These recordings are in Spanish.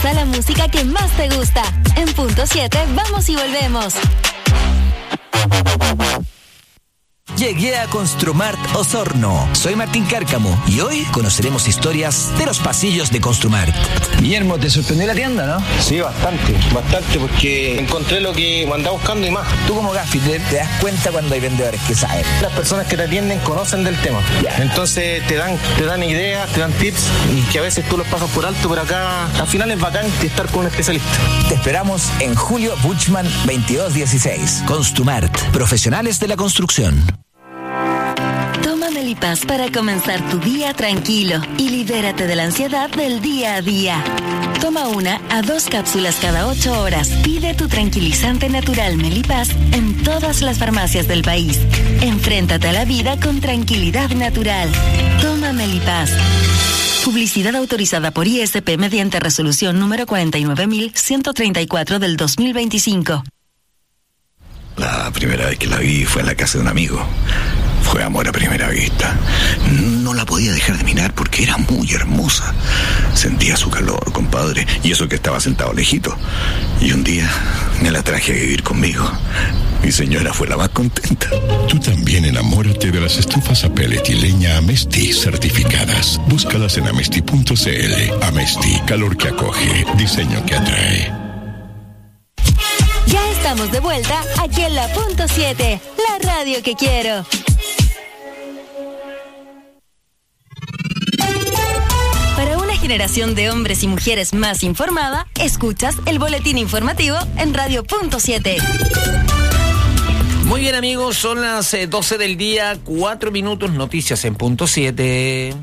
Regresa la música que más te gusta. En punto 7, vamos y volvemos. Llegué a Construmart Osorno. Soy Martín Cárcamo y hoy conoceremos historias de los pasillos de Construmart. Guillermo, ¿te sorprendió la tienda, no? Sí, bastante, porque encontré lo que andaba buscando y más. Tú como gaffiter te das cuenta cuando hay vendedores que saben. Las personas que te atienden conocen del tema. Entonces te dan ideas, te dan tips y que a veces tú los pasas por alto, pero acá al final es bacán estar con un especialista. Te esperamos en Julio Buchmann 2216. Construmart, profesionales de la construcción. Toma Melipaz para comenzar tu día tranquilo y libérate de la ansiedad del día a día. Toma 1 a 2 cápsulas cada 8 horas. Pide tu tranquilizante natural Melipaz en todas las farmacias del país. Enfréntate a la vida con tranquilidad natural. Toma Melipaz. Publicidad autorizada por ISP mediante resolución número 49134 del 2025. La primera vez que la vi fue en la casa de un amigo. Fue amor a primera vista. No la podía dejar de mirar porque era muy hermosa. Sentía su calor, compadre, y eso que estaba sentado lejito. Y un día me la traje a vivir conmigo. Mi señora fue la más contenta. Tú también enamórate de las estufas a pellet y leña Amesti certificadas. Búscalas en amesti.cl. Amesti, calor que acoge, diseño que atrae. Ya estamos de vuelta aquí en la punto 7, la radio que quiero. Para una generación de hombres y mujeres más informada, escuchas el boletín informativo en Radio Punto 7. Muy bien, amigos, son las 12 del día, 4 minutos, noticias en punto 7.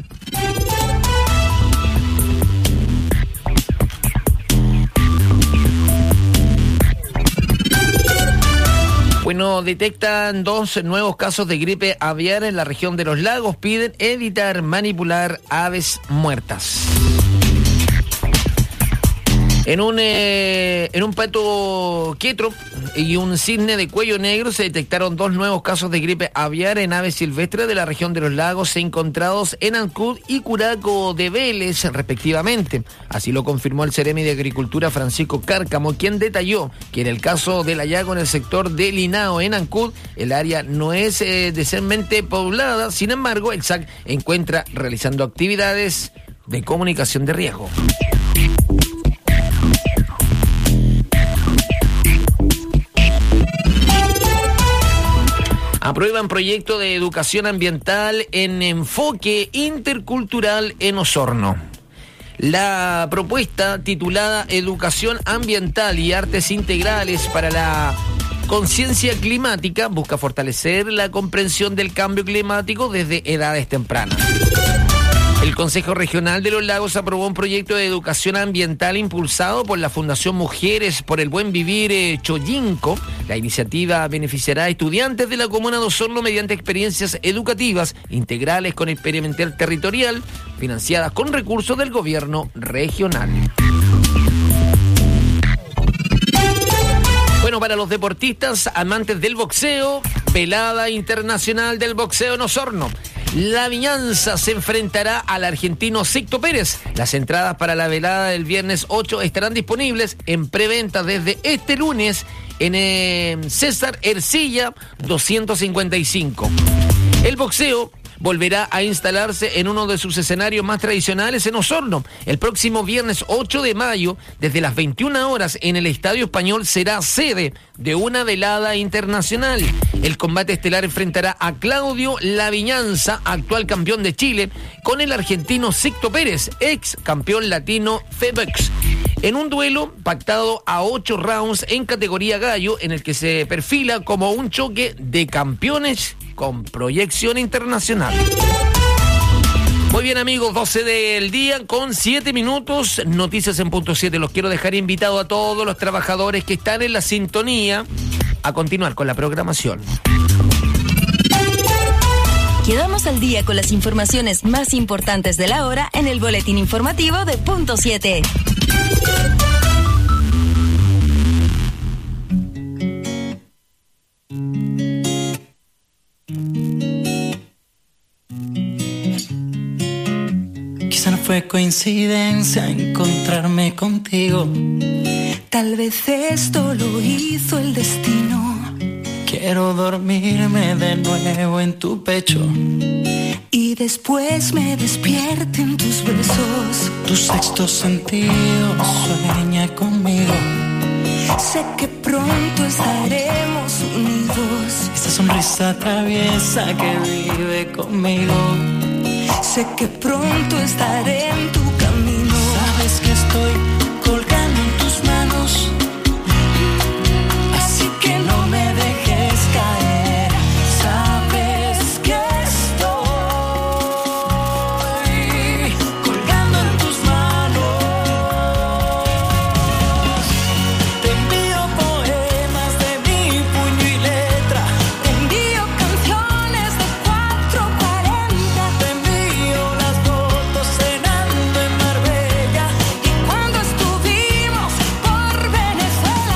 Bueno, detectan 2 nuevos casos de gripe aviar en la región de los lagos. Piden evitar manipular aves muertas. En un pato quetro y un cisne de cuello negro se detectaron 2 nuevos casos de gripe aviar en aves silvestres de la región de los lagos encontrados en Ancud y Curaco de Vélez, respectivamente. Así lo confirmó el Ceremi de Agricultura Francisco Cárcamo, quien detalló que en el caso del hallazgo en el sector de Linao, en Ancud, el área no es densamente poblada. Sin embargo, el SAC encuentra realizando actividades de comunicación de riesgo. Aprueban proyecto de educación ambiental en enfoque intercultural en Osorno. La propuesta, titulada Educación Ambiental y Artes Integrales para la Conciencia Climática, busca fortalecer la comprensión del cambio climático desde edades tempranas. El Consejo Regional de los Lagos aprobó un proyecto de educación ambiental impulsado por la Fundación Mujeres por el Buen Vivir Choyinco. La iniciativa beneficiará a estudiantes de la comuna de Osorno mediante experiencias educativas integrales con experimental territorial, financiadas con recursos del gobierno regional. Bueno, para los deportistas amantes del boxeo, velada internacional del boxeo en Osorno. La Viñanza se enfrentará al argentino Sixto Pérez. Las entradas para la velada del viernes 8 estarán disponibles en preventa desde este lunes en César Ercilla 255. El boxeo volverá a instalarse en uno de sus escenarios más tradicionales en Osorno. El próximo viernes 8 de mayo, desde las 21 horas, en el Estadio Español será sede de una velada internacional. El combate estelar enfrentará a Claudio La Viñanza, actual campeón de Chile, con el argentino Sixto Pérez, ex campeón latino FEBEX, en un duelo pactado a 8 rounds en categoría gallo, en el que se perfila como un choque de campeones con proyección internacional. Muy bien, amigos, 12 del día con 7 minutos, noticias en punto 7. Los quiero dejar invitados a todos los trabajadores que están en la sintonía a continuar con la programación. Quedamos al día con las informaciones más importantes de la hora en el boletín informativo de punto 7. fue coincidencia encontrarme contigo. Tal vez esto lo hizo el destino. Quiero dormirme de nuevo en tu pecho y después me despierte en tus besos. Tu sexto sentido sueña conmigo. Sé que pronto estaremos unidos. Esa sonrisa traviesa que vive conmigo. Sé que pronto estaré en tu camino. Sabes que estoy colgando en tus manos, así que no me dejes caer. Sabes que estoy colgando en tus manos. te envío poemas de mi puño y letra, Te envío canciones de 440. te envío las fotos cenando en Marbella Y cuando estuvimos por Venezuela.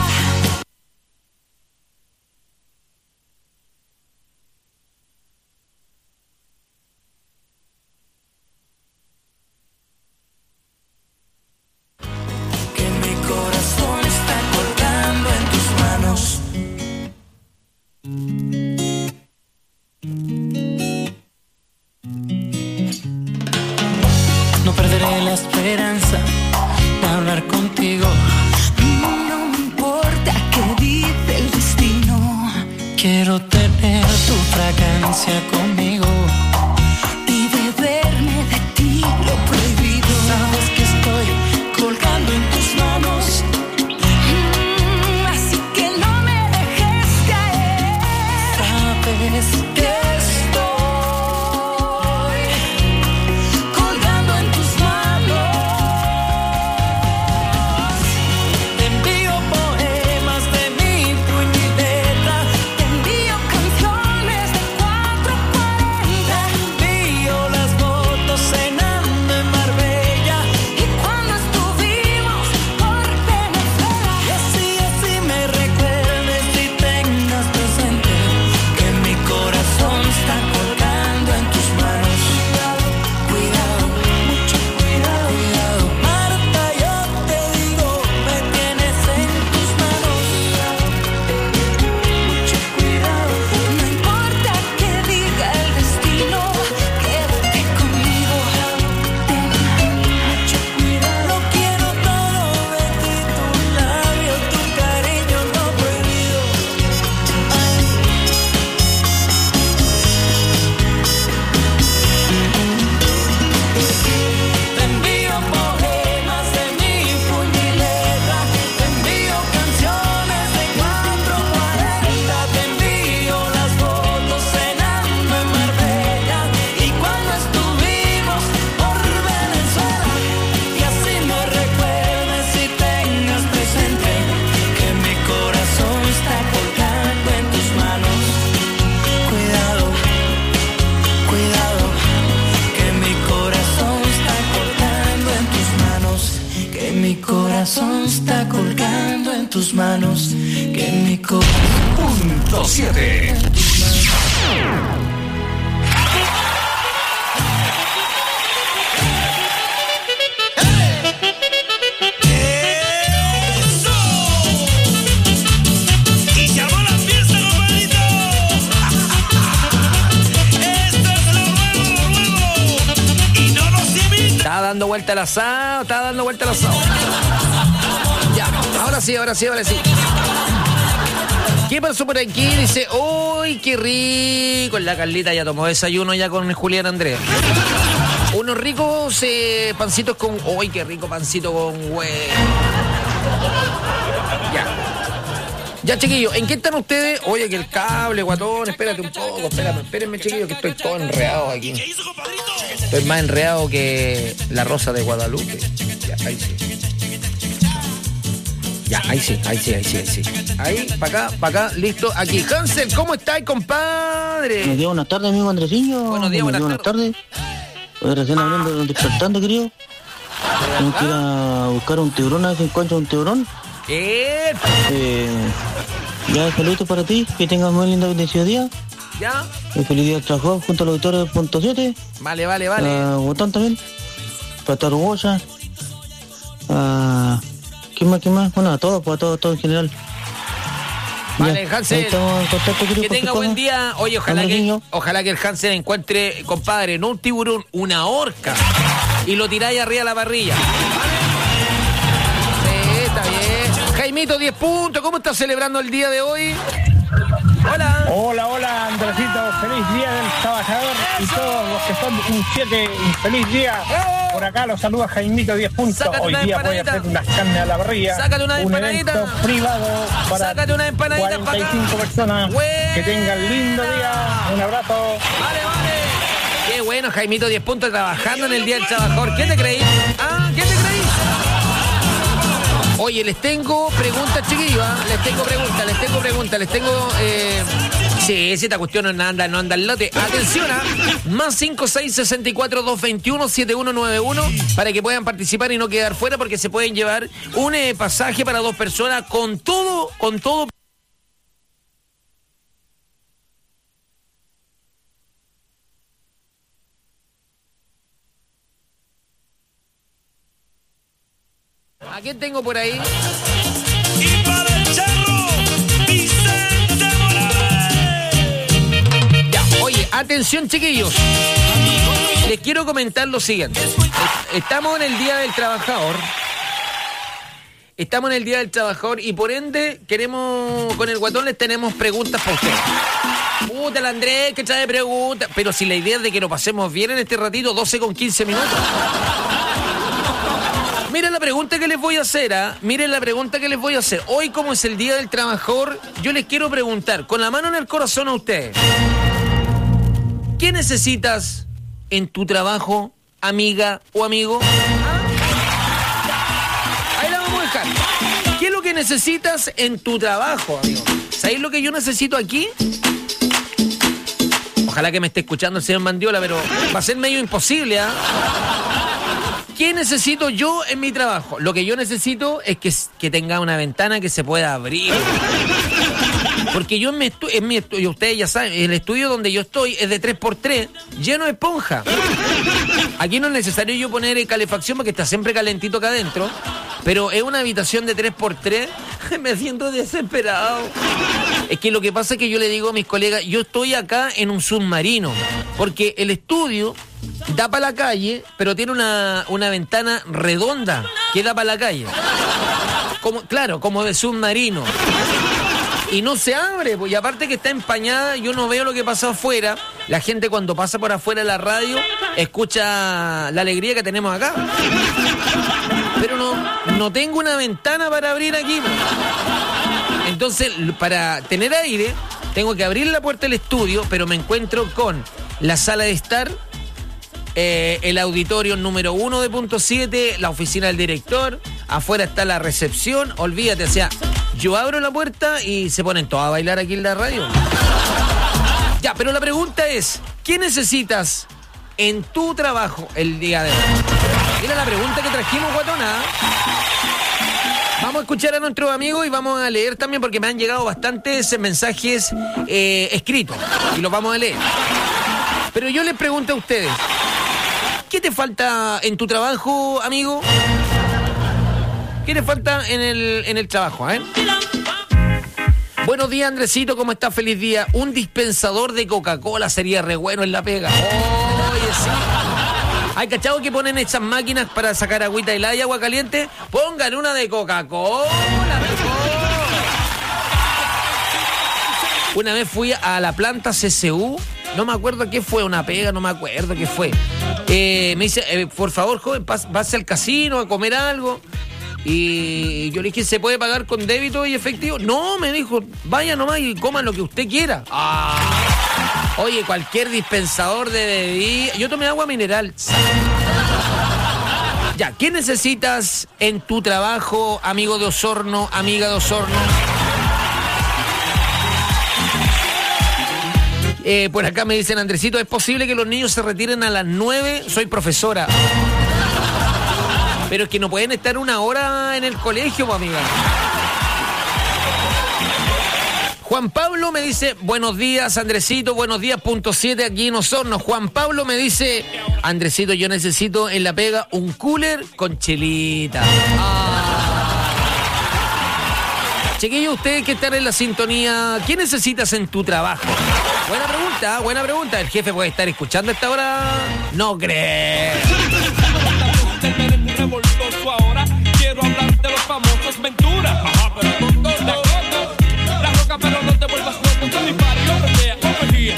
que mi corazón está colgando en tus manos. No perderé la esperanza de hablar contigo. No me importa qué dice el destino. Quiero tener tu fragancia conmigo. Y beberme de ti lo prohibido. Sabes que estoy colgando en tus manos. Así que no me dejes caer. Sabes que Estoy colgando en tus manos. te envío poemas de mi puño y letra. Te envío canciones de 440. Te envío las fotos cenando en Marbella. Y cuando estuvimos por Venezuela. Y así me recuerdes y tengas presente que mi corazón está colgando en tus manos. Cuidado, mucho cuidado. Cuidado, Marta, yo te digo, me tienes en tus manos. Mucho cuidado. No importa qué diga el destino. Quédate conmigo. Ten mucho cuidado. Lo quiero todo de ti, tus labios, tu cariño no prohibido. Te envío poemas de mi puño y letra. Te envío canciones de 440. Te envío las fotos cenando en Marbella. Y cuando estuvimos por Venezuela. Y así me recuerdes y tengas presente que mi corazón está colgando en tus manos. Cuidado, cuidado, que mi corazón está colgando en tus manos. Que mi corazón está colgando en tus manos. Que mi corazón. Punto 7. Y se armó la fiesta, compadrito. Esto es lo nuevo. Y no nos imita. Está dando vuelta el asado, está dando vuelta el asado. Ya, ahora sí. ¿Qué pasó por aquí? Dice, ¡uy, qué rico! La Carlita ya tomó desayuno ya con Julián Andrés. Unos ricos pancitos con... ¡Uy, qué rico pancito con huevo! Ya, chiquillos, ¿en qué están ustedes? Oye, que el cable, guatón, espérate un poco, espérenme, chiquillos, que estoy todo enredado aquí. Estoy más enredado que la Rosa de Guadalupe. Ya, ahí sí. Ya, ahí sí. Ahí, para acá, listo. Aquí, Hansel, ¿cómo estás, compadre? Buenos días, buenas tardes, amigo Andresiño. Buenos días, buenas tardes. Hoy recién abriendo, despertando, querido. Tengo que ir a buscar un tiburón, a ver si encuentro un tiburón. Ya, saludos para ti, que tengas muy lindo bendecido día. ¿Ya? Feliz día del trabajo junto a los auditores del punto 7. Vale. Botón también. para Tarugosa, ¿qué más? Bueno, a todos, pues a todos en general. Vale, Ya, Hansel, ahí estamos en contacto, querido, que tenga cualquier buen cosa. día. Oye, ojalá que el Hansel encuentre, compadre, no un tiburón, una orca, y lo tiráis arriba de la parrilla. Sí, está bien. Jaimito, 10 puntos. ¿Cómo estás celebrando el día de hoy? Hola. Hola, Andresito. Feliz día del trabajador y todos los que son un 7, un feliz día. Por acá los saluda Jaimito, 10 puntos. Sácate Hoy una día voy a empanadita. hacer unas carnes a la parrilla. Sácate una un empanadita. evento privado para Sácate una empanadita para acá. 45 personas. Buena. Que tengan lindo día. Un abrazo. Vale. Qué bueno, Jaimito, 10 puntos trabajando en el Día del Trabajador. ¿Qué te creí? ¿Qué te creí? Oye, les tengo preguntas, chiquillos. Les tengo preguntas. Sí, esta cuestión no anda el lote. Atención, más 5664-221-7191 para que puedan participar y no quedar fuera, porque se pueden llevar un pasaje para 2 personas con todo. ¿A quién tengo por ahí? Y para el charro, Vicente Morales. Ya, oye, atención, chiquillos. Les quiero comentar lo siguiente. Estamos en el Día del Trabajador. Y por ende con el Guatón les tenemos preguntas para ustedes. Puta, el Andrés que trae preguntas. Pero si la idea es de que lo pasemos bien en este ratito, 12 con 15 minutos. Miren la pregunta que les voy a hacer, Hoy, como es el Día del Trabajador, yo les quiero preguntar, con la mano en el corazón a ustedes. ¿Qué necesitas en tu trabajo, amiga o amigo? Ahí la vamos a dejar. ¿Qué es lo que necesitas en tu trabajo, amigo? ¿Sabéis lo que yo necesito aquí? Ojalá que me esté escuchando el señor Mandiola, pero va a ser medio imposible, ¿Qué necesito yo en mi trabajo? Lo que yo necesito es que tenga una ventana que se pueda abrir. Porque yo en mi estudio, ustedes ya saben, el estudio donde yo estoy es de 3x3, lleno de esponja. Aquí no es necesario yo poner calefacción porque está siempre calentito acá adentro, pero es una habitación de 3x3, me siento desesperado. Es que lo que pasa es que yo le digo a mis colegas, yo estoy acá en un submarino, porque el estudio da para la calle, pero tiene una ventana redonda que da para la calle. Como de submarino. Y no se abre, pues, y aparte que está empañada, yo no veo lo que pasa afuera. La gente cuando pasa por afuera de la radio escucha la alegría que tenemos acá. Pero no tengo una ventana para abrir aquí. Entonces, para tener aire, tengo que abrir la puerta del estudio, pero me encuentro con la sala de estar, el auditorio número 1 de punto 7, la oficina del director, afuera está la recepción, olvídate, o sea, yo abro la puerta y se ponen todos a bailar aquí en la radio. Ya, pero la pregunta es, ¿qué necesitas en tu trabajo el día de hoy? Mira la pregunta que trajimos, Guatona. Vamos a escuchar a nuestros amigos y vamos a leer también, porque me han llegado bastantes mensajes escritos y los vamos a leer. Pero yo les pregunto a ustedes, ¿qué te falta en tu trabajo, amigo? ¿Qué te falta en el trabajo, Buenos días, Andresito, ¿cómo estás? Feliz día. Un dispensador de Coca-Cola sería re bueno en la pega. Oye, sí. ¿Hay cachado que ponen esas máquinas para sacar agüita helada y agua caliente? Pongan una de Coca-Cola, mejor. Una vez fui a la planta CCU, no me acuerdo qué fue, una pega, no me acuerdo qué fue. Me dice, por favor, joven, pase al casino a comer algo. Y yo le dije, ¿se puede pagar con débito y efectivo? No, me dijo, vaya nomás y coma lo que usted quiera. Oye, cualquier dispensador de bebida. Yo tomé agua mineral. Ya, ¿qué necesitas en tu trabajo, amigo de Osorno, amiga de Osorno? Por acá me dicen, Andresito, ¿es posible que los niños se retiren a las 9? Soy profesora. Pero es que no pueden estar una hora en el colegio, pues, amiga. Juan Pablo me dice, buenos días, Andresito, buenos días, .7 aquí en Osorno. Juan Pablo me dice, Andresito, yo necesito en la pega un cooler con chelita. Chiquillos, ustedes que están en la sintonía, ¿qué necesitas en tu trabajo? Buena pregunta. ¿El jefe puede estar escuchando a esta hora? No crees. Ahora quiero hablar de los famosos Ventura. Ajá, pero la roca, pero no te vuelvas loco. Tú dispara, yo pelea, pelea.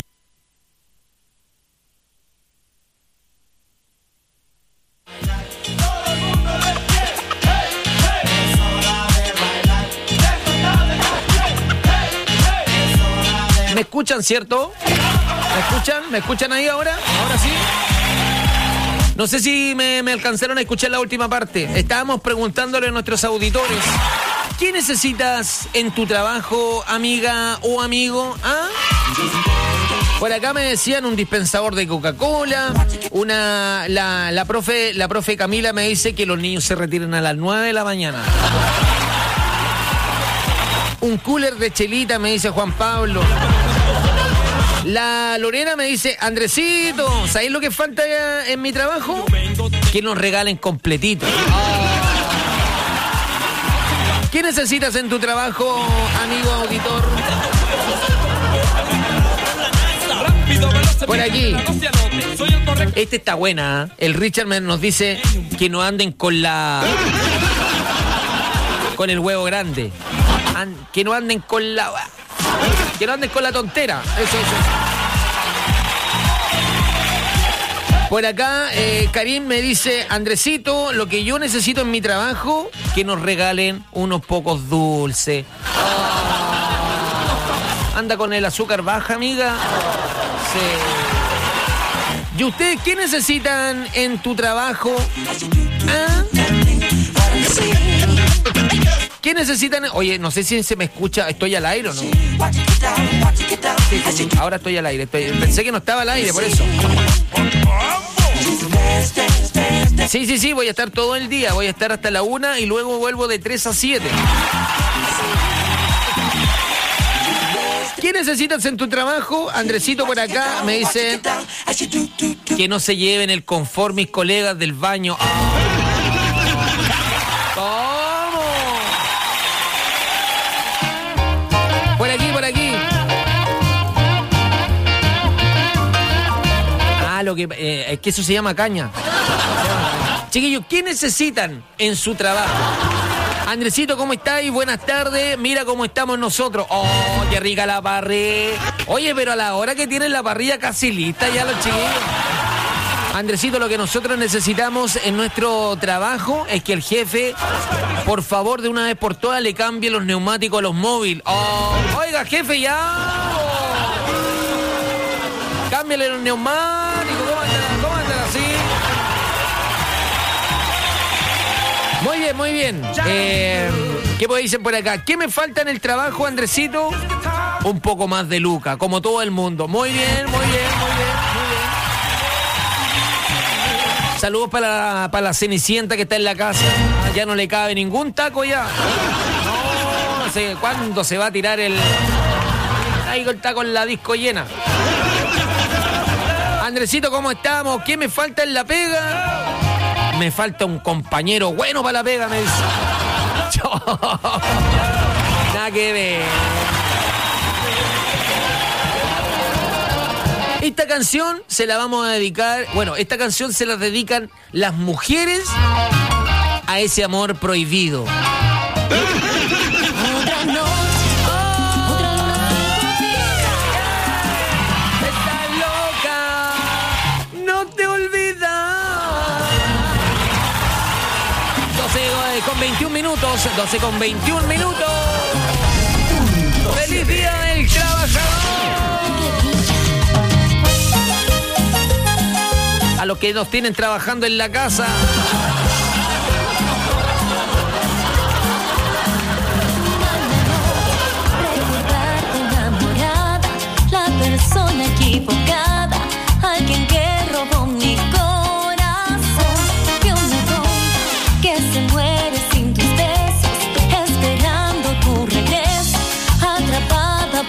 ¿Me escuchan, cierto? ¿Me escuchan ahí ahora? ¿Ahora sí? No sé si me alcanzaron a escuchar la última parte. Estábamos preguntándole a nuestros auditores, ¿qué necesitas en tu trabajo, amiga o amigo? ¿Ah? Por acá me decían un dispensador de Coca-Cola, la profe Camila me dice que los niños se retiran a las 9 de la mañana. Un cooler de chelita, me dice Juan Pablo. La Lorena me dice, Andresito, ¿sabéis lo que falta en mi trabajo? Que nos regalen completito. ¿Qué necesitas en tu trabajo, amigo auditor? Por aquí. Este está buena, ¿eh? El Richard nos dice que no anden con el huevo grande. Que no anden con la tontera. Eso. Por acá, Karim me dice, Andresito, lo que yo necesito en mi trabajo, que nos regalen unos pocos dulces. Anda con el azúcar baja, amiga. Sí. ¿Y ustedes qué necesitan en tu trabajo? ¿Ah? ¿Qué necesitan? Oye, no sé si se me escucha. ¿Estoy al aire o no? Sí. Ahora estoy al aire. Pensé que no estaba al aire, por eso. Sí, voy a estar todo el día. Voy a estar hasta la 1 y luego vuelvo de 3 a 7. ¿Qué necesitas en tu trabajo? Andresito por acá me dice que no se lleven el confort mis colegas del baño. Por aquí. Es que eso se llama caña. Chiquillos, ¿qué necesitan en su trabajo? Andresito, ¿cómo estáis? Buenas tardes. Mira cómo estamos nosotros. Oh, qué rica la parrilla. Oye, pero a la hora que tienen la parrilla casi lista ya los chiquillos. Andresito, lo que nosotros necesitamos en nuestro trabajo es que el jefe, por favor, de una vez por todas, le cambie los neumáticos a los móviles. Oh, oiga, jefe, ya. Cámbiale los neumáticos. ¿Cómo andan así? Muy bien. ¿Qué me dicen por acá? ¿Qué me falta en el trabajo, Andresito? Un poco más de Luca, como todo el mundo. Muy bien. Saludos para la Cenicienta que está en la casa. Ya no le cabe ningún taco ya. No sé cuándo se va a tirar el taco en la disco llena. Andresito, ¿cómo estamos? ¿Qué me falta en la pega? Me falta un compañero bueno para la pega, me dice. Nada que ver. Esta canción se la vamos a dedicar. Bueno, esta canción se la dedican las mujeres a ese amor prohibido. Estás loca, no te olvidas. 12 con 21 minutos. ¡Feliz Día del Trabajador! A los que nos tienen trabajando en la casa. La persona equivocada, alguien que robó mi corazón, que un ladrón que se muere sin tus besos, esperando tu regreso, atrapada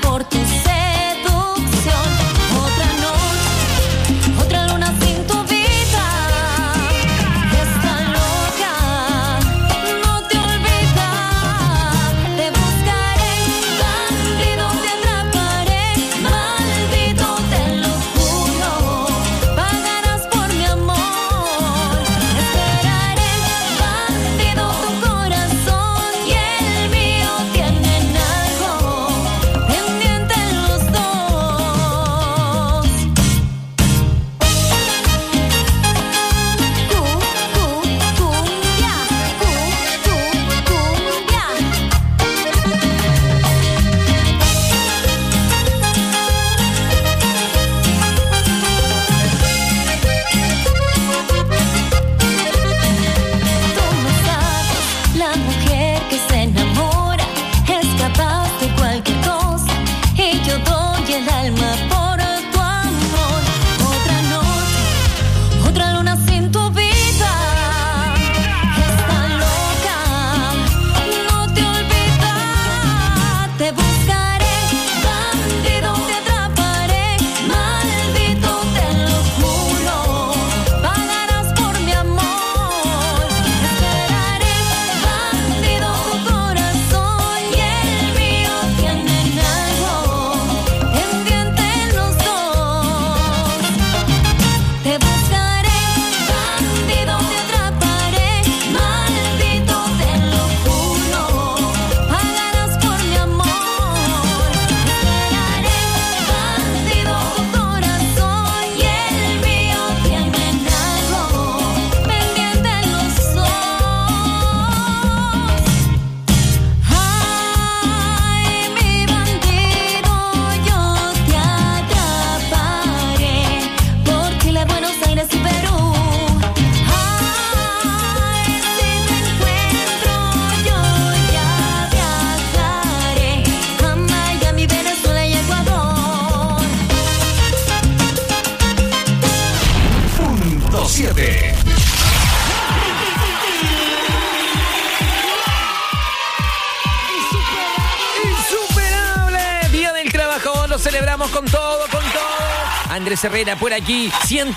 celebramos con todo. Andrés Herrera por aquí,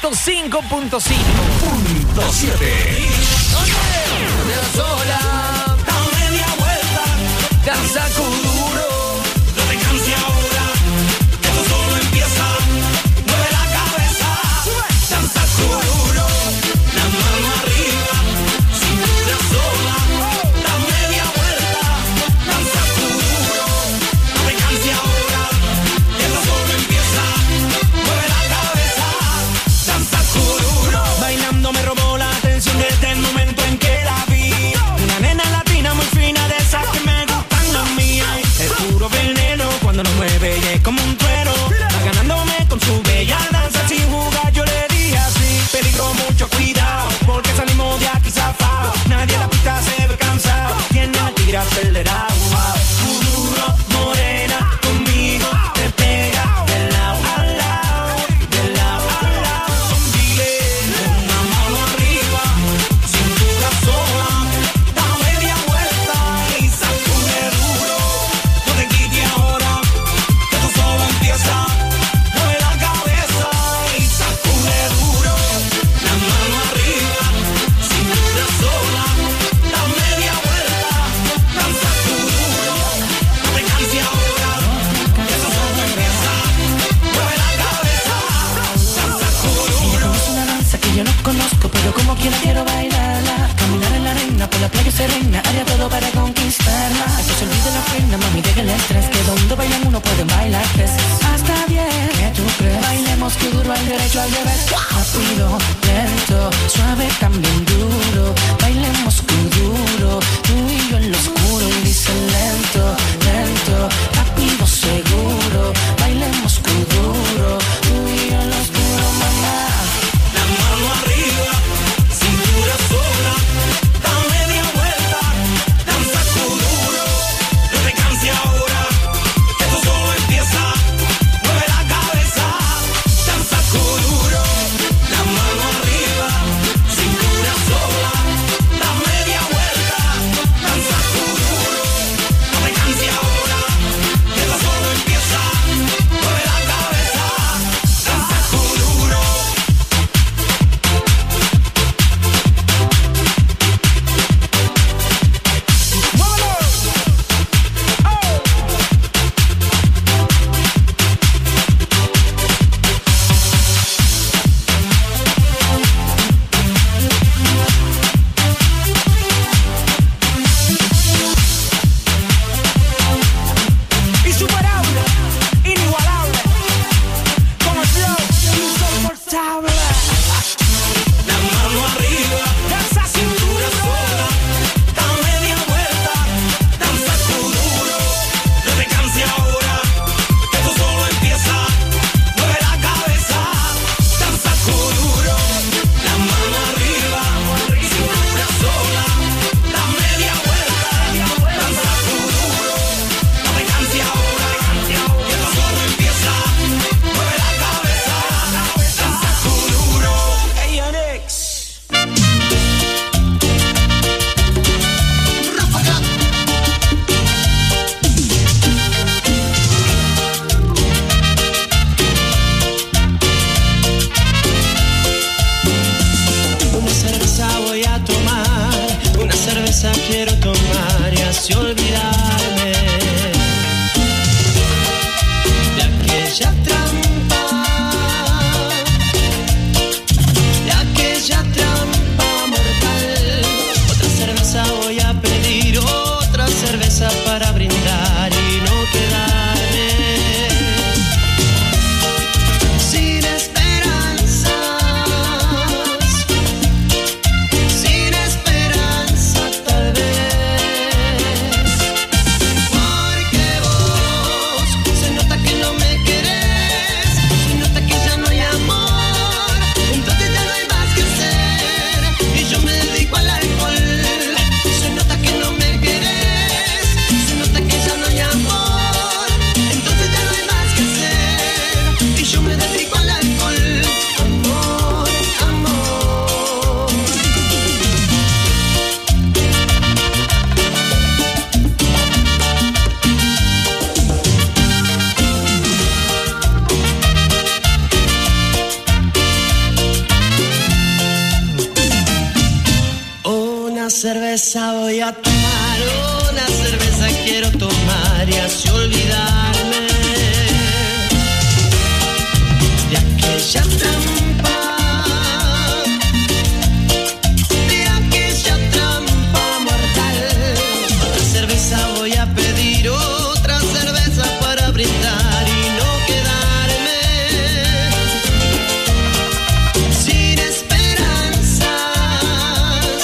105.5.7. Sola, da media vuelta, danza duro. no te canses ahora, que esto solo empieza. Mueve la cabeza, danza duro, la mano arriba, cintura sola, da media vuelta, danza duro, no te canses ahora, que esto solo empieza. Mueve la cabeza, danza duro. Bailando me robó la atención desde el momento en que la vi. Una nena latina muy fina de esas que me gustan las mías. Es puro veneno cuando nos mueve y es como un trueno. Va ganándome con su bella danza sin jugar. Yo le dije así, peligro, mucho cuidado, porque salimos de aquí zafados. Nadie en la pista se ve cansado, tiene el tigre acelerado. Duro, morena, conmigo te pega de lado a lado, de lado a lado. Dile, una mano arriba, cintura sola, da media vuelta y sacude duro. No te quites ahora, que esto solo empieza. Mueve la cabeza y sacude duro. La mano arriba, cintura sola, da media vuelta, danza duro. No te canses ahora, que esto solo empieza. Mueve la cabeza, danza duro. Es una danza que yo no conozco, pero como quiera quiero bailarla. Caminar en la arena, por la playa serena, haría todo para conquistarla. Que se olvide la pena, mami, deja el estrés, que donde bailan uno puede bailar tres. Hasta 10, ¿qué tú crees? Bailemos que duro al derecho, al revés. Rápido, lento, suave, también duro. Bailemos que duro, tú y yo en lo oscuro. Y dice lento, lento, rápido, seguro. Bailemos que duro, tú y yo en lo oscuro, mamá. La mano arriba, cintura sola, da media vuelta, danza duro. No te canses ahora, que esto solo empieza. Mueve la cabeza, danza duro. La mano arriba, cintura sola. hace olvidarme de aquella trampa, mortal. Para cerveza voy a pedir otra cerveza para brindar y no quedarme sin esperanzas,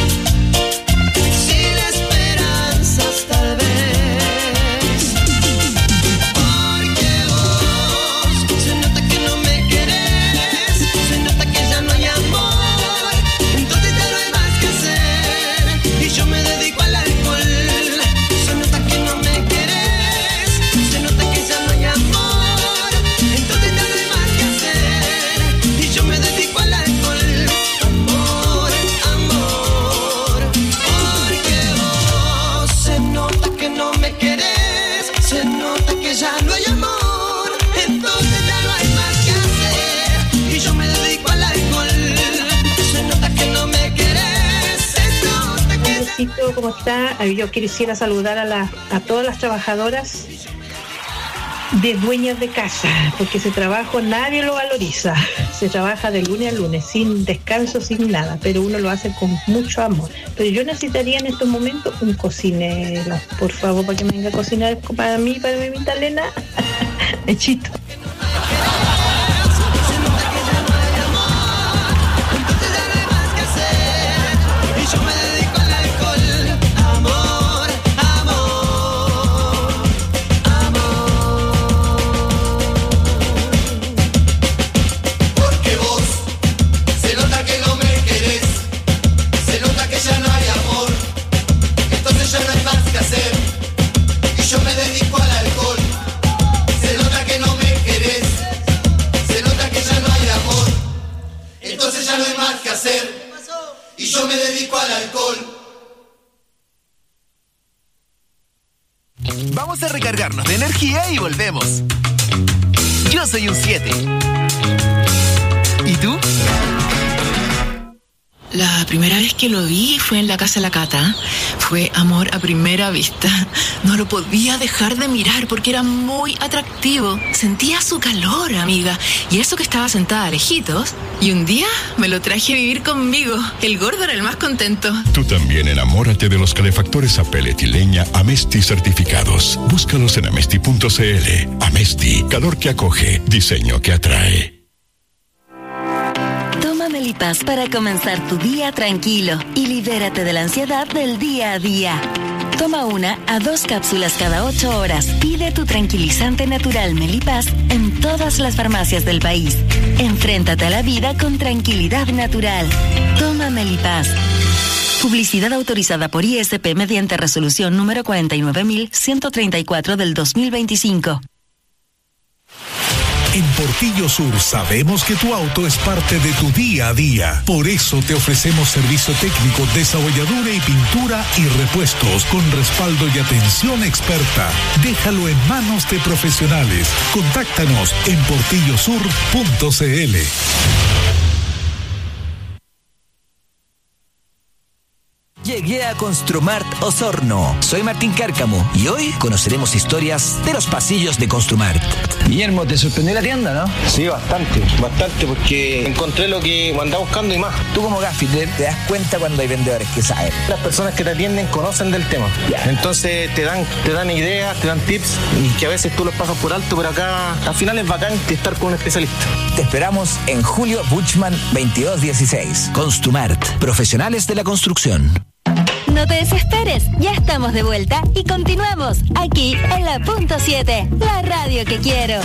tal vez, porque vos se nota que no me querés, se nota que ya no hay amor, entonces ya no hay más que hacer y yo me dedico al alcohol. Se nota que no me querés, se nota que ya no hay amor, entonces ya no hay más que hacer y yo me dedico al alcohol. Amor, amor, porque vos se nota que no me querés, se nota que ya no hay amor, entonces ya no hay más que hacer y yo me dedico al alcohol. Se nota que no me querés, se nota que ya... ¿Cómo está? Yo quisiera saludar a todas las trabajadoras de dueñas de casa, porque ese trabajo nadie lo valoriza. Se trabaja de lunes a lunes, sin descanso, sin nada, pero uno lo hace con mucho amor. Pero yo necesitaría en estos momentos un cocinero, por favor, para que me venga a cocinar para mí, para mi Magdalena. Hechito. Y yo me dedico al alcohol. Vamos a recargarnos de energía y volvemos. Yo soy un 7. ¿Y tú? La primera vez que lo vi fue en la casa de la Cata. Fue amor a primera vista. No lo podía dejar de mirar porque era muy atractivo. Sentía su calor, amiga. Y eso que estaba sentada lejitos. Y un día me lo traje a vivir conmigo. El gordo era el más contento. Tú también enamórate de los calefactores a pellet y leña Amesti certificados. Búscalos en amesti.cl. Amesti, calor que acoge, diseño que atrae. Toma Melipaz para comenzar tu día tranquilo y libérate de la ansiedad del día a día. Toma 1 a 2 cápsulas cada 8 horas. Pide tu tranquilizante natural Melipaz en todas las farmacias del país. Enfréntate a la vida con tranquilidad natural. Toma Melipaz. Publicidad autorizada por ISP mediante resolución número 49134 del 2025. En Portillo Sur sabemos que tu auto es parte de tu día a día. Por eso te ofrecemos servicio técnico, desabolladura y pintura y repuestos con respaldo y atención experta. Déjalo en manos de profesionales. Contáctanos en portillosur.cl. Llegué a Construmart Osorno. Soy Martín Cárcamo y hoy conoceremos historias de los pasillos de Construmart. Guillermo, ¿te sorprendió la tienda, no? Sí, bastante, porque encontré lo que andaba buscando y más. Tú como gaffiter te das cuenta cuando hay vendedores que saben. Las personas que te atienden conocen del tema. Entonces te dan ideas, te dan tips y que a veces tú los pasas por alto, pero acá al final es bacán estar con un especialista. Te esperamos en Julio Buchmann 2216. Construmart, profesionales de la construcción. No te desesperes, ya estamos de vuelta y continuamos aquí en la Punto 7, la radio que quiero.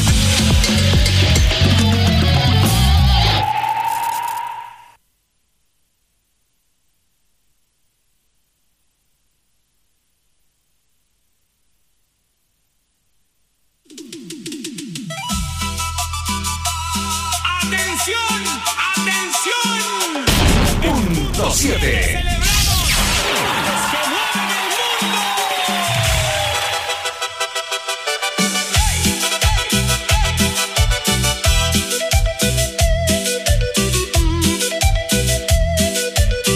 ¡Atención! ¡Atención! Punto 7.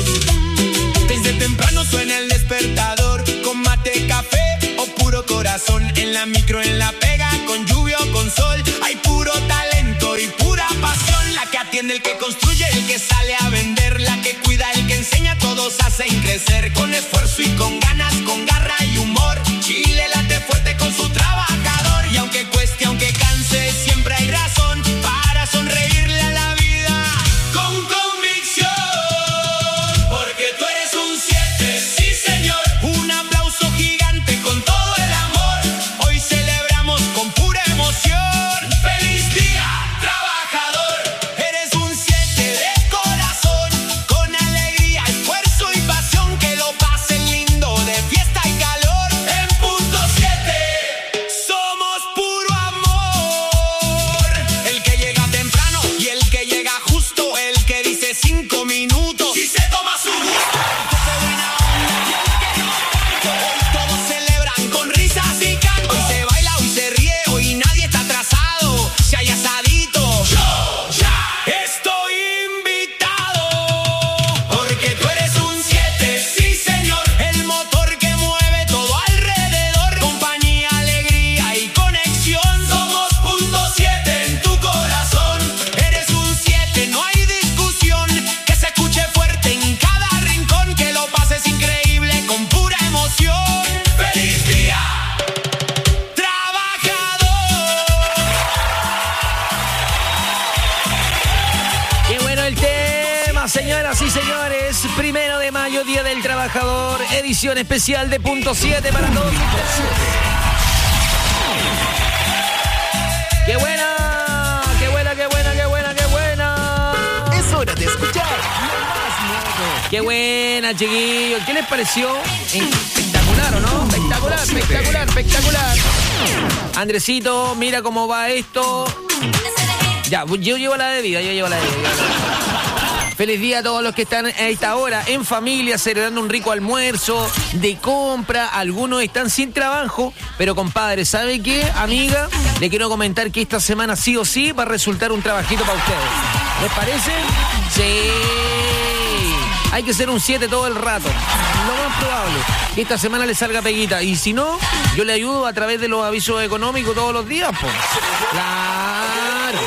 Desde temprano suena el despertador, con mate, café o puro corazón. la micro, en la pega, con lluvia o con sol. Hay puro talento y pura pasión. La que atiende, el que construye, el que sale a vender. La que cuida, el que enseña, todos hacen crecer. Con esfuerzo y con ganas, con garra y humor. Chile late fuerte con su trabajador. Y aunque cueste, aunque canse, siempre hay razón para sonreírle a la vida con convicción. Porque tú eres un 7, sí señor. Un aplauso gigante con todo el amor. Hoy celebramos con pura emoción. ¡Feliz día, trabajador! Eres un 7 de corazón, con alegría, esfuerzo y pasión. Que lo pasen lindo de fiesta y calor. En punto 7 somos puro amor. El que llega temprano y el que llega justo. El que dice 5 minutos y se toma su gusto. Hoy todos celebran con risas y canto. Hoy se baila, hoy se ríe, hoy nadie está atrasado. Si hay asadito, yo ya estoy invitado. Porque tú eres un 7, sí señor. El motor que mueve todo alrededor. Compañía, alegría y conexión. Somos punto 7 en tu corazón. Eres un 7, no hay discusión. Que se escuche fuerte en cada rincón. Que lo pases increíble con pura emoción. ¡Feliz día, trabajador! Qué bueno el tema, señoras y señores. 1 de mayo, Día del Trabajador, edición especial de punto 7 para todos ustedes. ¡Qué buena! ¡Qué buena, qué buena, qué buena, qué buena! Es hora de escuchar. ¡Qué buena, chiquillos! ¿Qué les pareció? Espectacular, ¿o no? Espectacular, espectacular, espectacular. Andresito, mira cómo va esto. Ya, yo llevo la bebida, Feliz día a todos los que están a esta hora en familia, celebrando un rico almuerzo, de compra. Algunos están sin trabajo, pero compadre, ¿sabe qué, amiga? Le quiero comentar que esta semana sí o sí va a resultar un trabajito para ustedes. ¿Les parece? Sí. Hay que ser un 7 todo el rato. Lo más probable que esta semana le salga peguita. Y si no, yo le ayudo a través de los avisos económicos todos los días, pues. Claro.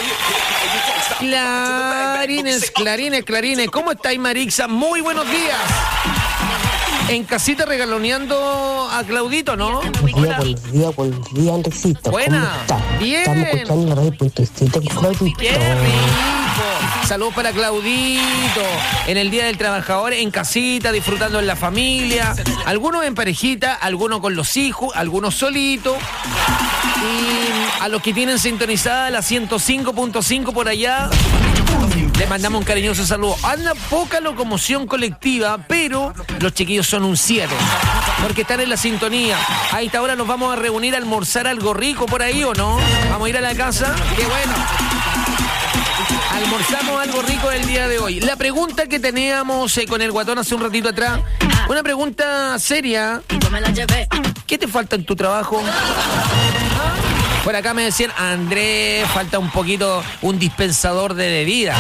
Clarines. ¿Cómo estáis, Marixa? Muy buenos días. En casita regaloneando a Claudito, ¿no? Buenos días, Andresito. Buena. ¿Cómo está? Bien. Estamos escuchando la radio punto 7 con Claudito. ¡Qué rico! Saludos para Claudito. En el Día del Trabajador, en casita, disfrutando en la familia. Algunos en parejita, algunos con los hijos, algunos solitos. Y a los que tienen sintonizada la 105.5 por allá, les mandamos un cariñoso saludo. Anda poca locomoción colectiva, pero los chiquillos son un 7, porque están en la sintonía. A esta hora nos vamos a reunir a almorzar algo rico por ahí, ¿o no? Vamos a ir a la casa. ¡Qué bueno! Almorzamos algo rico el día de hoy. La pregunta que teníamos con el guatón hace un ratito atrás, una pregunta seria. ¿Qué te falta en tu trabajo? Por acá me decían, Andrés, falta un poquito un dispensador de bebida.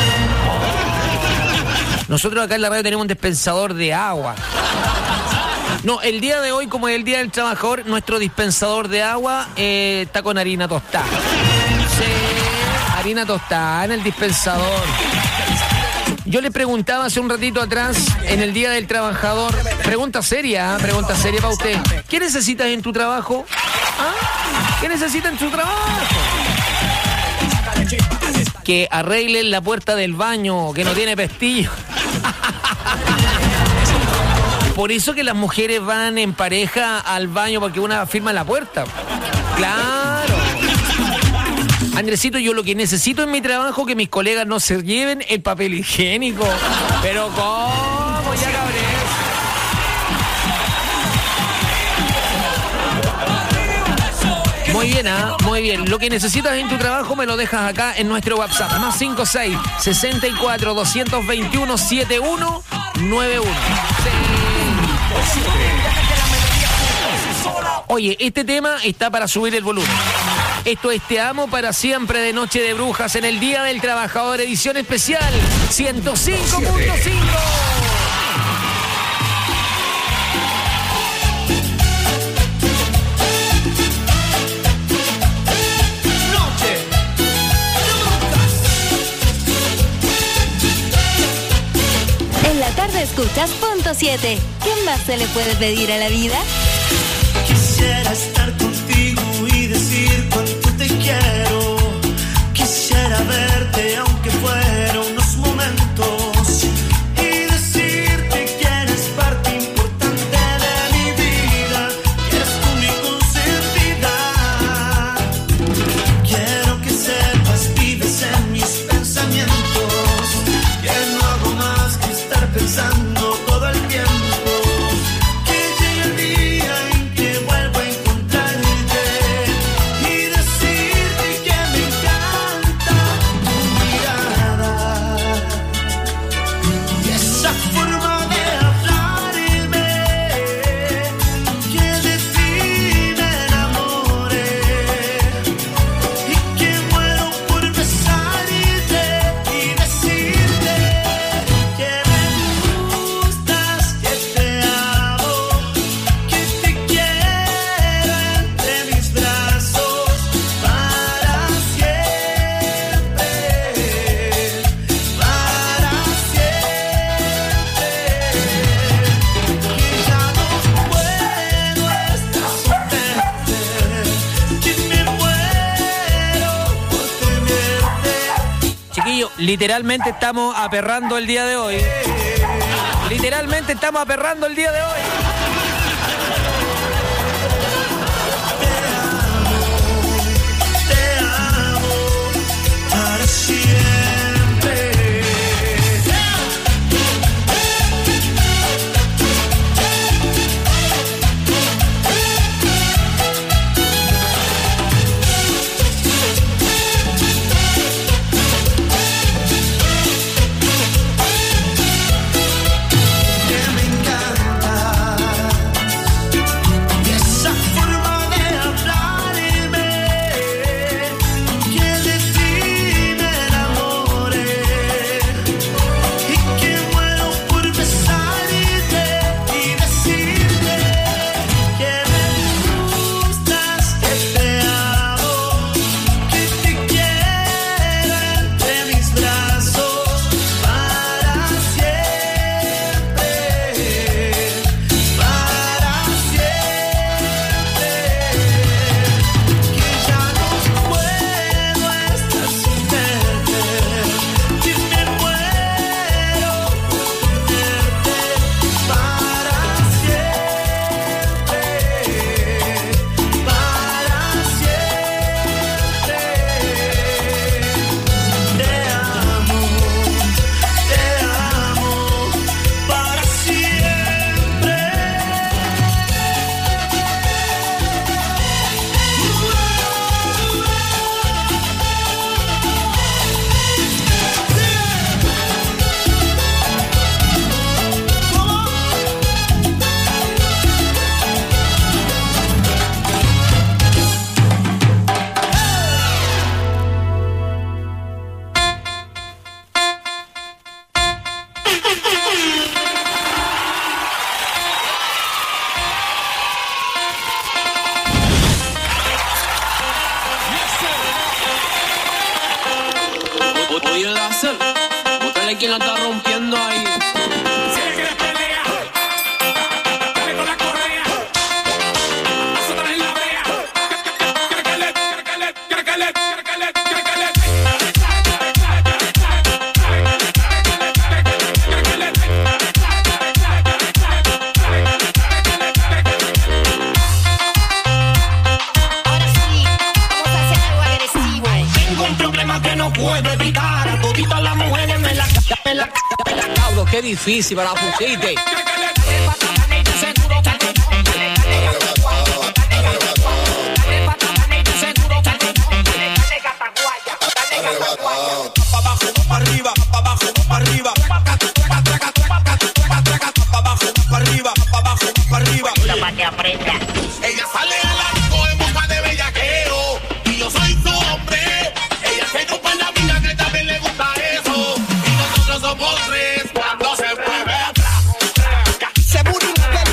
Nosotros acá en la radio tenemos un dispensador de agua. No, el día de hoy, como es el Día del Trabajador, nuestro dispensador de agua está con harina tostada. Sí, harina tostada en el dispensador. Yo le preguntaba hace un ratito atrás, en el Día del Trabajador, pregunta seria para usted. ¿Qué necesitas en tu trabajo? ¿Ah? ¿Qué necesitas en tu trabajo? Que arreglen la puerta del baño, que no tiene pestillo. Por eso que las mujeres van en pareja al baño, porque una firma en la puerta. Claro. Andresito, yo lo que necesito en mi trabajo es que mis colegas no se lleven el papel higiénico. Pero ¿cómo? Ya cabré. Muy bien, muy bien. Lo que necesitas en tu trabajo me lo dejas acá en nuestro WhatsApp. Más 56 64 221 7191. Oye, este tema está para subir el volumen. Esto es Te Amo para Siempre de Noche de Brujas en el Día del Trabajador, edición especial 105.5. escuchas Punto 7. ¿Qué más se le puede pedir a la vida? Quisiera estar contigo y decir cuánto te quiero. Quisiera verte aunque fuera unos momentos y decirte que eres parte importante de mi vida, que eres tú mi consentida. Quiero que sepas, vives en mis pensamientos, que no hago más que estar pensando todo el tiempo. Literalmente estamos aperrando el día de hoy. Literalmente estamos aperrando el día de hoy. Te amo para siempre. Búscale quien la está rompiendo ahí. Qué difícil para la pusiste. Ella sale a la disco en busca de bellaqueo y yo soy su hombre. Ella se chupa en la vida que también le gusta eso. Y nosotros somos tres cuando se mueve atrás. Se mueve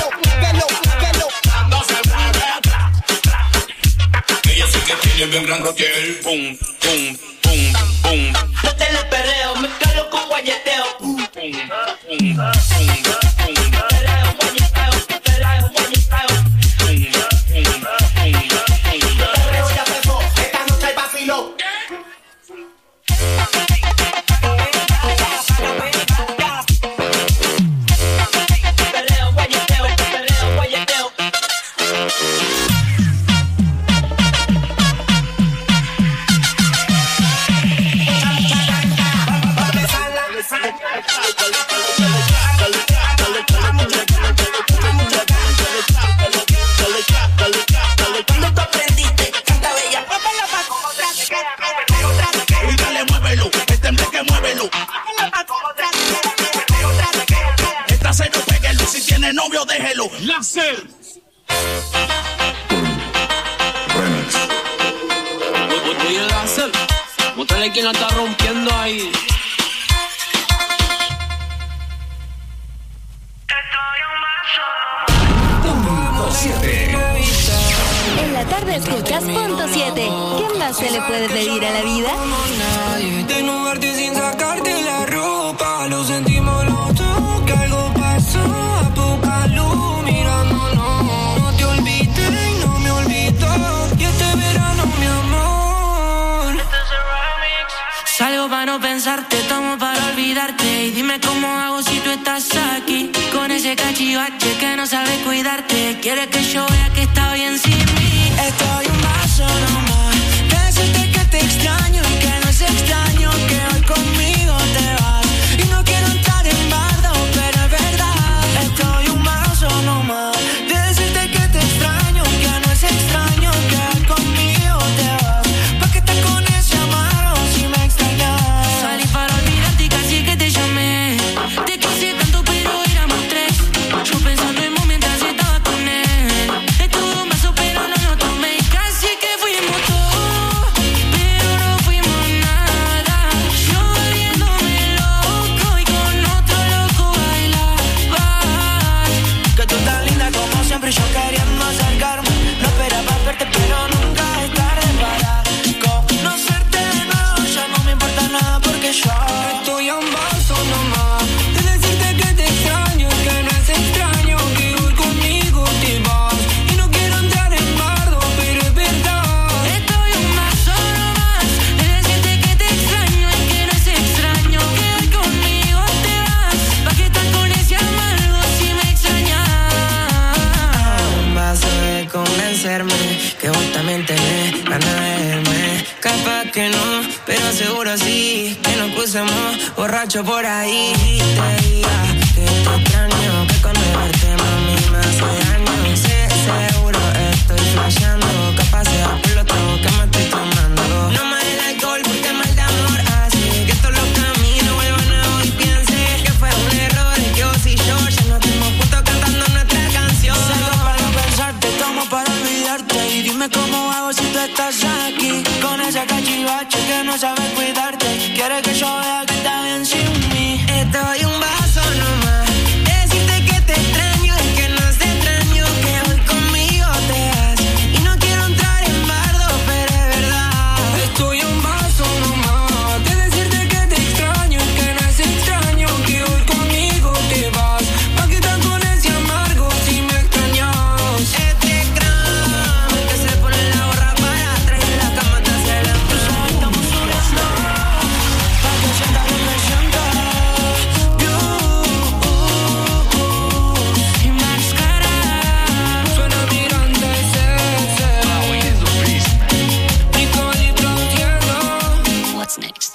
cuando se mueve atrás. Ella sí que tiene bien gran roquel. Pum, pum, pum, pum. No te le perreo, me calo con guayeteo. Novio, déjelo. Láser. Remix. Oye, Láser, bótale quien la está rompiendo ahí. En la tarde escuchas Punto 7. ¿Qué más se le puede pedir a la vida? Desnudarte sin sacarte la ropa. Lo sentimos los dos, que algo pasó. A poca luz mirándonos. No te olvides y no me olvido. Y este verano, mi amor. Salgo para no pensarte, tomo para olvidarte. Y dime cómo hago si tú estás aquí. Con ese cachivache que no sabe cuidarte. Quieres que yo vea que está bien sin mí. Estoy un vaso nomás. Decirte que te extraño y que no es extraño que hoy conmigo te vas. Y no quiero entrar en bardo, pero es verdad. Estoy un vaso nomás. Decirte que te extraño, que no es extraño que hoy conmigo te vas. ¿Pa' qué estás con ese amargo si me extrañas? Salí para olvidarte y casi que te llamé. Te quise tanto pero éramos tres. Yo pensando en vos mientras estaba con él. Estuve un vaso pero no lo tomé. Casi que fuimos todo, pero no fuimos nada. Yo volviéndome loco y con otro loco bailabas. Que tú tan linda como siempre y yo queriendo acercarme. No esperaba verte pero nunca es tarde para conocerte de nuevo. Ya no me importa nada porque yo estoy a un vaso nomás de decirte que te extraño, que no es extraño que hoy conmigo te vas. Y no quiero entrar en bardo, pero es verdad. Estoy a un vaso nomás de decirte que te extraño y que no es extraño que hoy conmigo te vas. ¿Pa' qué estás con ese amargo si me extrañas? Un vaso de convencerme que vos también tenés ganas de verme. Capaz que no, pero seguro sí que nos pusimos borrachos por ahí. Te diga que te extraño, que con verte mami me hace daño. Sé seguro estoy flasheando, capaz sea por lo todo que me estoy tomando. No más el alcohol porque mal de amor hace que todos los caminos vuelvan nuevos y piense que fue un error y que vos y yo ya no estemos juntos cantando nuestra canción. Salgo para no pensarte, tomo para olvidarte. Y dime cómo hago si tú estás aquí. Con ese cachivache que no sabe cuidarte. Quieres que yo vea que está bien sin mí. Estoy un vaso nomás. Decirte que te extraño y que no es extraño que hoy conmigo te vas. Y no quiero entrar en bardo, pero es verdad. Estoy un vaso nomás. De decirte que te extraño y que no es extraño que hoy conmigo te vas. ¿Pa' qué estás con ese amargo si me extrañas? Este cráneo que se pone la gorra para atrás y la cama te hace la estamos subiendo. Pa' que sientas lo que sientas. Sin máscara suena mirando ese. Nicole y produciendo. What's next?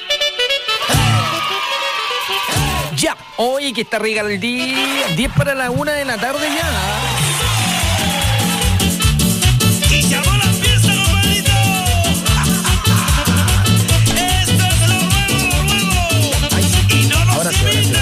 Ya, hoy que está rica el día. 10 para la 1 de la tarde ya. Y se armó la fiesta, compadrito. Esto es lo nuevo. Y no nos imite.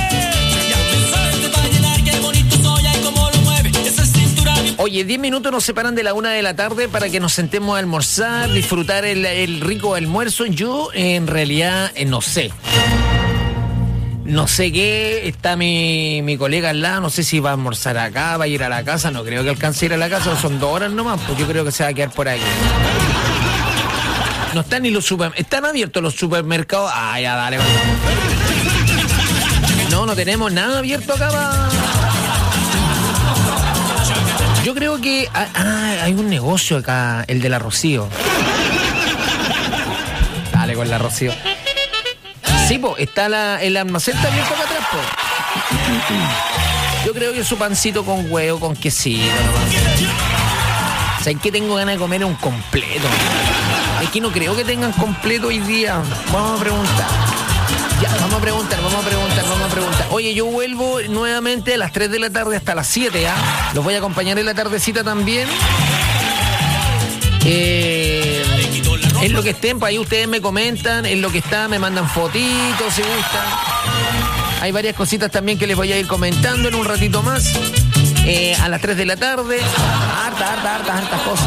Oye, 10 minutos nos separan de la 1 de la tarde para que nos sentemos a almorzar, disfrutar el rico almuerzo. Yo, en realidad, no sé. No sé qué, está mi colega al lado, no sé si va a almorzar acá, va a ir a la casa, no creo que alcance a ir a la casa, son 2 horas nomás, pues yo creo que se va a quedar por ahí. No están ni los supermercados, ¿están abiertos los supermercados? Ah, ya, dale. No, No tenemos nada abierto acá para... Yo creo que hay un negocio acá, el de la Rocío. Dale con la Rocío. Sí, po, está el almacén está abierto acá atrás, po. Yo creo que su pancito con huevo, con quesito, nomás. ¿Sabes qué? Tengo ganas de comer un completo. Es que no creo que tengan completo hoy día. Vamos a preguntar. Ya, vamos a preguntar. Oye, yo vuelvo nuevamente a las 3 de la tarde hasta las 7, ¿ya? Los voy a acompañar en la tardecita también. En lo que estén, pues ahí ustedes me comentan, en lo que está, me mandan fotitos, si gustan. Hay varias cositas también que les voy a ir comentando en un ratito más. A las 3 de la tarde. Hartas cosas.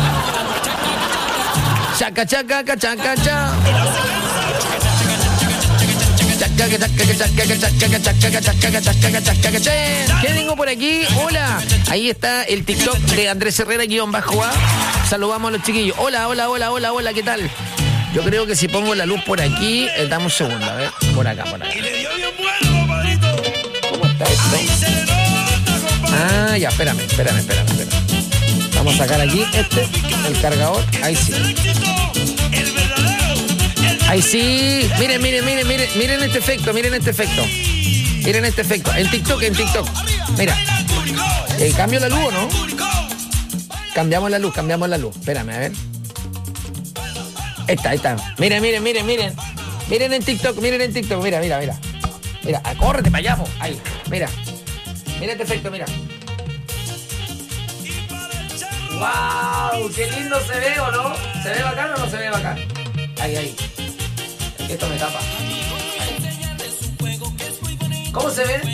Chaca, chaca, chaca, chaca. ¿Qué tengo por aquí? Hola. Ahí está el TikTok de Andrés Herrera _A. Saludamos a los chiquillos. Hola, ¿qué tal? Yo creo que si pongo la luz por aquí, dame un segundo, a ver. Por acá. ¿Cómo está esto? Ah, ya, espérame. Vamos a sacar aquí el cargador. Ahí sí. Ahí sí. Miren este efecto. Miren este efecto. En TikTok. Mira. ¿Cambio la luz o no? Cambiamos la luz. Espérame, a ver. Ahí está. Miren. Miren en TikTok. Mira. Mira, córrete para allá, po. Ahí. Mira este efecto, mira. ¡Wow! ¡Qué lindo se ve, o no! ¿Se ve bacán o no se ve bacán? Ahí. Esto me tapa. Ahí. ¿Cómo se ve?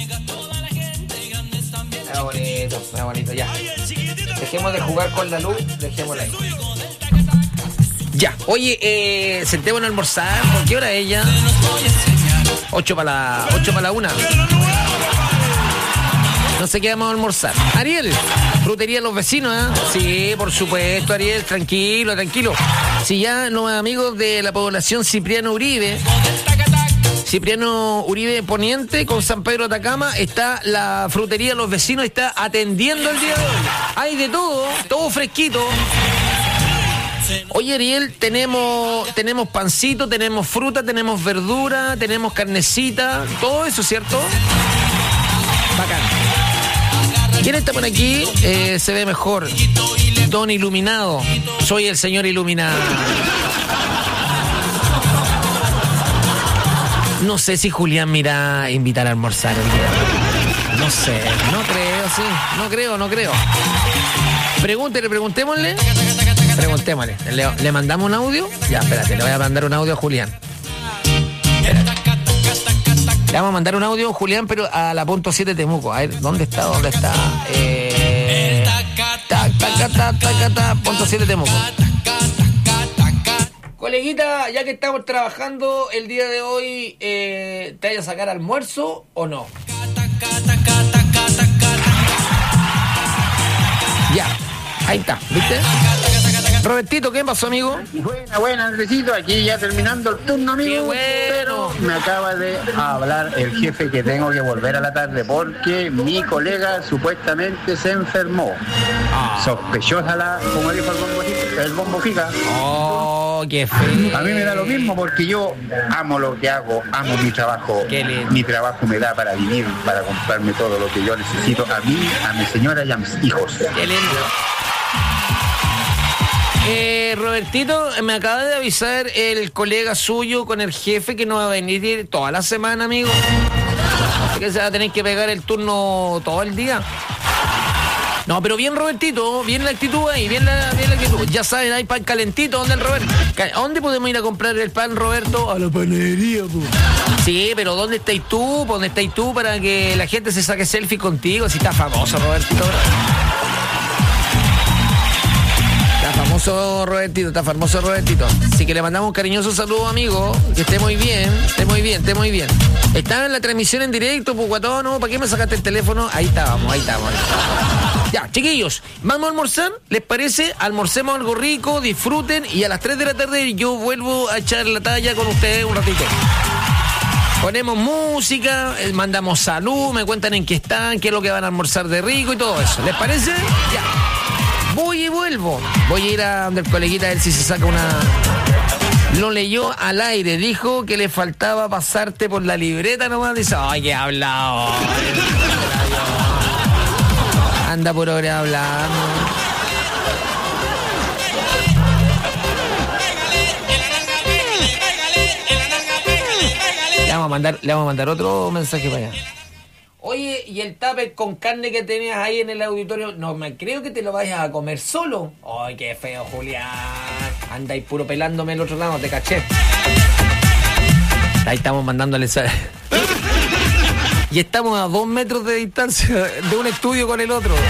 Me bonito, ya. Dejemos de jugar con la luz, dejémosla ahí. Ya, oye, sentémonos a almorzar. ¿Por qué hora es ya? 8 para la 1. No sé qué vamos a almorzar. Ariel, frutería Los Vecinos, ¿eh? Sí, por supuesto, Ariel, tranquilo. Si ya los amigos de la población Cipriano Uribe Poniente con San Pedro de Atacama, está la frutería Los Vecinos, está atendiendo el día de hoy. Hay de todo fresquito. Oye, Ariel, tenemos pancito, tenemos fruta, tenemos verdura, tenemos carnecita, todo eso, ¿cierto? Bacán. ¿Quién está por aquí? Se ve mejor. Don Iluminado. Soy el señor Iluminado. No sé si Julián me irá a invitar a almorzar el día. No sé, no creo, sí. No creo. Preguntémosle. ¿Le mandamos un audio? Ya, espérate, le voy a mandar un audio a Julián. Le vamos a mandar un audio a Julián, pero a la punto 7 Temuco. A ver, ¿dónde está? Punto 7 Temuco. Coleguita, ya que estamos trabajando el día de hoy, ¿te vayas a sacar almuerzo o no? Ya, ahí está, ¿viste? Robertito, ¿qué pasó, amigo? Buena, Andresito, aquí ya terminando el turno, amigo. ¡Qué bueno! Pero me acaba de hablar el jefe que tengo que volver a la tarde porque mi colega supuestamente se enfermó. Sospechosa como dijo el bombo fica. ¡Oh, qué feo! A mí me da lo mismo porque yo amo lo que hago, amo mi trabajo. Mi trabajo me da para vivir, para comprarme todo lo que yo necesito a mí, a mi señora y a mis hijos. ¡Qué lindo! Robertito, me acaba de avisar el colega suyo con el jefe que no va a venir toda la semana, amigo. Así que se va a tener que pegar el turno todo el día. No, pero bien, Robertito, bien la actitud ahí, bien la actitud. Ya saben, hay pan calentito. ¿Dónde el Roberto? ¿A dónde podemos ir a comprar el pan, Roberto? A la panadería, po. Sí, pero ¿dónde estáis tú? ¿Dónde estáis tú para que la gente se saque selfie contigo? Si está famoso, Robertito. Está famoso Robertito. Así que le mandamos un cariñoso saludo, amigo. Que esté muy bien. Estaba en la transmisión en directo, pues guatón, ¿no? ¿Para qué me sacaste el teléfono? Ahí estábamos. Ya, chiquillos, ¿vamos a almorzar? ¿Les parece? Almorcemos algo rico, disfruten y a las 3 de la tarde yo vuelvo a echar la talla con ustedes un ratito. Ponemos música, mandamos salud, me cuentan en qué están, qué es lo que van a almorzar de rico y todo eso. ¿Les parece? Ya. Voy y vuelvo. Voy a ir a donde el coleguita a ver si se saca una... Lo leyó al aire, dijo que le faltaba pasarte por la libreta nomás. Dice, ay, qué hablado. Anda por hora hablando. Le vamos a mandar otro mensaje para allá. Oye, ¿y el tupper con carne que tenías ahí en el auditorio? No me creo que te lo vayas a comer solo. Ay, qué feo, Julián. Anda ahí puro pelándome el otro lado, te caché. Ahí estamos mandándole... Y estamos a 2 metros de distancia de un estudio con el otro.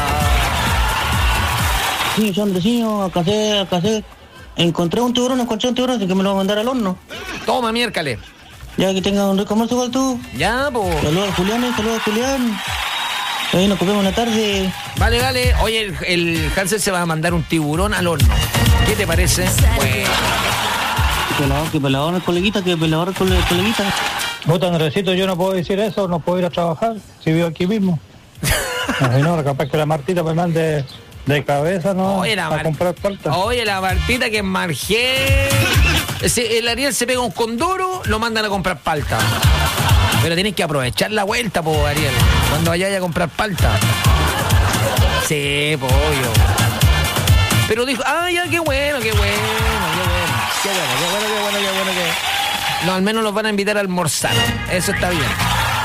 Sí, yo Andresinho, acá encontré un tiburón, así que me lo voy a mandar al horno. Toma, miércale. Ya que tenga un rico almuerzo igual tú. Ya, pues. Saludos a Julián. Ahí nos comemos una tarde. Vale. Oye, el Hansel se va a mandar un tiburón al horno. ¿Qué te parece? Bueno. Que pelador el coleguita. Puta, Andresito, yo no puedo decir eso, no puedo ir a trabajar, si vivo aquí mismo. Si no, capaz que la Martita me mande de cabeza, ¿no? A comprar palta. Oye, la Martita que es margé. El Ariel se pega un condoro, lo mandan a comprar palta. Pero tienes que aprovechar la vuelta, po, Ariel, cuando vayas a comprar palta. Sí, po, obvio. Pero dijo, ya, qué bueno. No, al menos los van a invitar a almorzar. Eso está bien.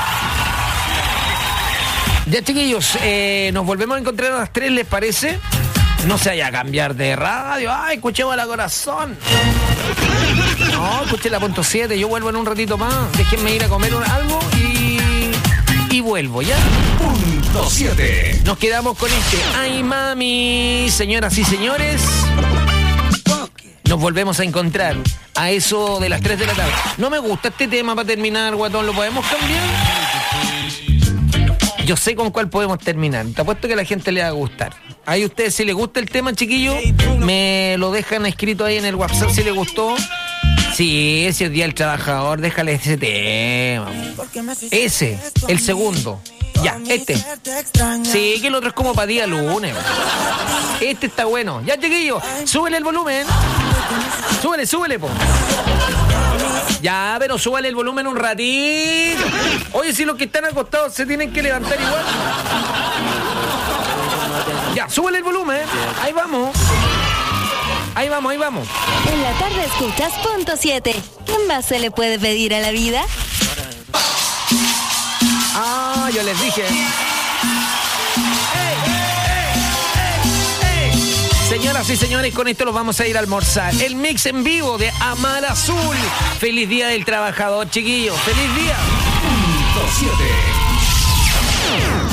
Ya, chiquillos, nos volvemos a encontrar a las 3, ¿les parece? No se vaya a cambiar de radio. Escuchemos a la corazón. No, escuché la .7. Yo vuelvo en un ratito más. Déjenme ir a comer algo y vuelvo, ¿ya? .7. Nos quedamos con este. Ay, mami. Señoras y señores, nos volvemos a encontrar a eso de las 3 de la tarde. No me gusta este tema para terminar, guatón. ¿Lo podemos cambiar? Yo sé con cuál podemos terminar. Te apuesto que a la gente le va a gustar. Ahí ustedes, si les gusta el tema, chiquillos, me lo dejan escrito ahí en el WhatsApp si les gustó. Sí, ese es Día del Trabajador, déjale ese tema. Ese, el segundo. Ya, este. Sí, que el otro es como para día lunes. Este está bueno. Ya, chiquillos, súbele el volumen. Súbele, po. Ya, pero súbale el volumen un ratito. Oye, si los que están acostados se tienen que levantar igual. Ya, súbele el volumen. Ahí vamos. En la tarde escuchas .7. ¿Qué más se le puede pedir a la vida? Yo les dije. Señoras y señores, con esto los vamos a ir a almorzar. El mix en vivo de Amar Azul. Feliz Día del Trabajador, chiquillos. Feliz día. .7.